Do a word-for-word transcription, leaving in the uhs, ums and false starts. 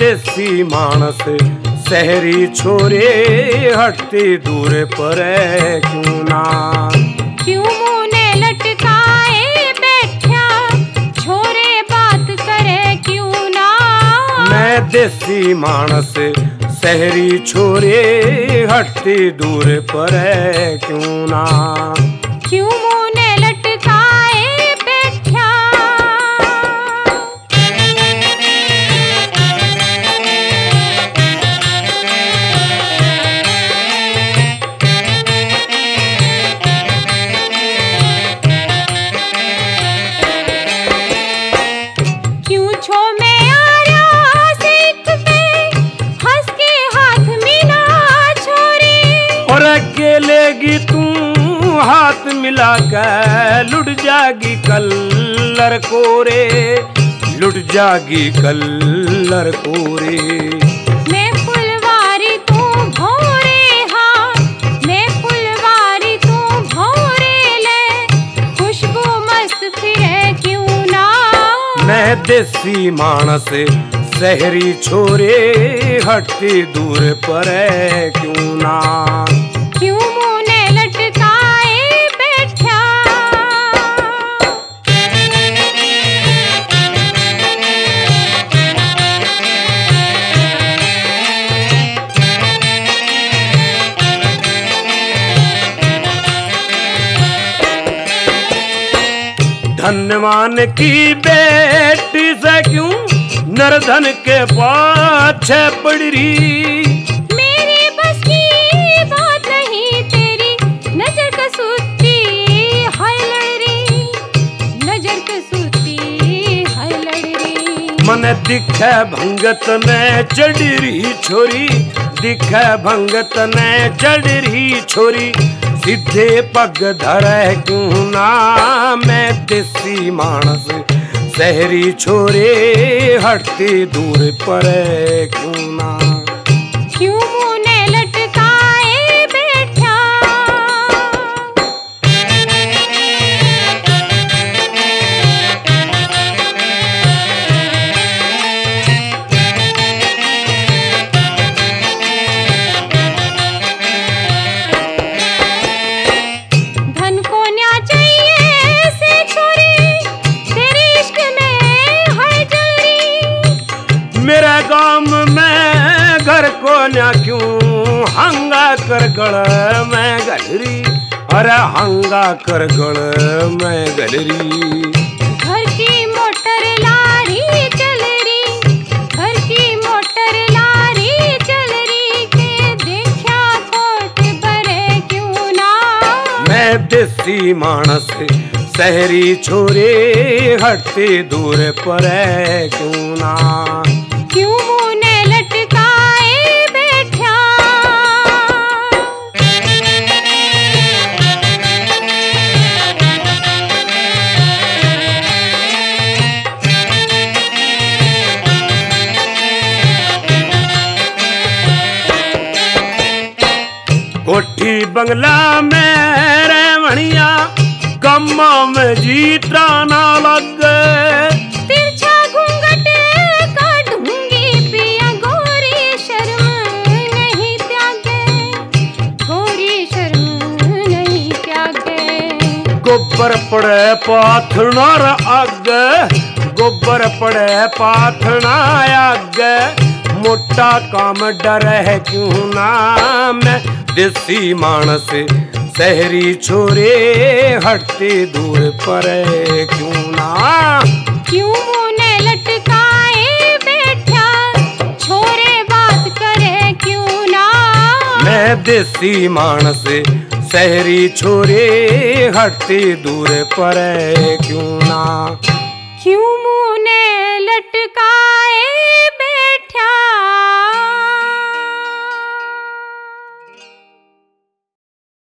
देसी मानस शहरी छोरे हटते दूर पर क्यों ना। क्यों मुँह ने लटकाए बैठा छोरे बात करे क्यों ना। मैं देसी मानस शहरी छोरे हटते दूर पर क्यों ना। क्यों मुँह ने लटकाए बैठा। क्यों छो में आया सिक पे हंस के हाथ मिला छोरी। और अकेलेगी तू हाथ मिला कर लुट जागी कल्लर कोरे, लुट जागी कल्लर कोरे। मैं फुलवारी तू भौरे हाथ, मैं फुलवारी तू भौरे ले खुशबू मस्त फिरे क्यों ना। मैं देसी मानस शहरी छोरे हटते दूर पर क्यों ना। क्यों मुँह ने लटकाए बैठा। धनवान की बेटी से क्यों नरधन के पाछे पड़ रही। मेरी बस की बात नहीं तेरी नजर कसूती हाय लड़ रही, नजर कसूती हाय लड़ रही। मन दिखे भंगत ने चढ़ रही छोरी, दिखे भंगत ने चढ़ रही छोरी। सीधे पग धरे क्यों ना। मैं देसी मानस शहरी छोरे हटते दूर पर क्यों ना। क्यों मुँह ने लटकाए बैठा। धन को न्या चाहिए से छोरी तेरे इश्क में है जलरी। मेरा गांव में घर को न्या क्यों हंगा कर गड़ में गलरी। अरे हंगा कर गड़ में गलरी। घर की मोटर लारी चल रही, घर की मोटर लारी चल रही के देखा कोट भरे क्यों ना। मैं देसी मानस शहरी छोरे हटते दूर पर क्यों ना। क्यों मुँह ने लटकाए बैठा। कोठी बंगला में रेवणिया कम्मा में जीता ना लग। तिरछा घूंघट काटूंगी पिया गोरी शर्म नहीं त्यागे, गोरी शर्म नहीं त्यागे। गोबर पड़े पाथणार आग, गोबर पड़े पाथना आग। मोटा काम डर है क्यों ना। मैं देसी मानस शहरी छोरे हटते दूर पर क्यों ना। क्यों मुँह ने लटकाए बैठा छोरे बात करे क्यों ना। मैं देसी मानस शहरी छोरे हटते दूर पर क्यों ना। क्यों मुँह ने लटकाए बैठा।